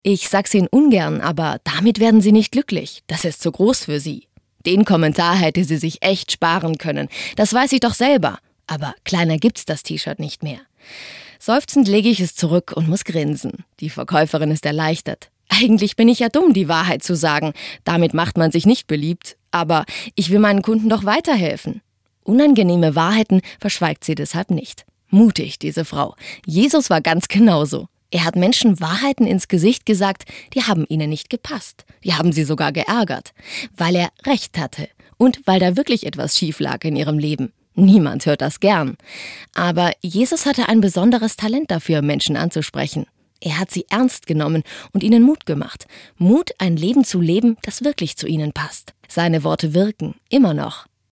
Ich sag's Ihnen ungern, aber damit werden Sie nicht glücklich. Das ist zu groß für Sie. Den Kommentar hätte sie sich echt sparen können. Das weiß ich doch selber. Aber kleiner gibt's das T-Shirt nicht mehr. Seufzend lege ich es zurück und muss grinsen. Die Verkäuferin ist erleichtert. Eigentlich bin ich ja dumm, die Wahrheit zu sagen. Damit macht man sich nicht beliebt. Aber ich will meinen Kunden doch weiterhelfen. Unangenehme Wahrheiten verschweigt sie deshalb nicht. Mutig, diese Frau. Jesus war ganz genauso. Er hat Menschen Wahrheiten ins Gesicht gesagt, die haben ihnen nicht gepasst. Die haben sie sogar geärgert, weil er Recht hatte und weil da wirklich etwas schief lag in ihrem Leben. Niemand hört das gern. Aber Jesus hatte ein besonderes Talent dafür, Menschen anzusprechen. Er hat sie ernst genommen und ihnen Mut gemacht. Mut, ein Leben zu leben, das wirklich zu ihnen passt. Seine Worte wirken, immer noch.